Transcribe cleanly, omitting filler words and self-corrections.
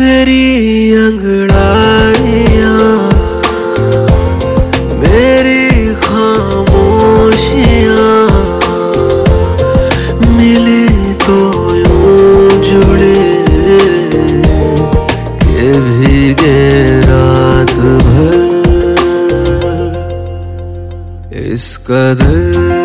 तेरी अंगड़ाइयाँ मेरी खामोशियाँ मिले तो यूं जुड़े के भीगे रात भर इस कदर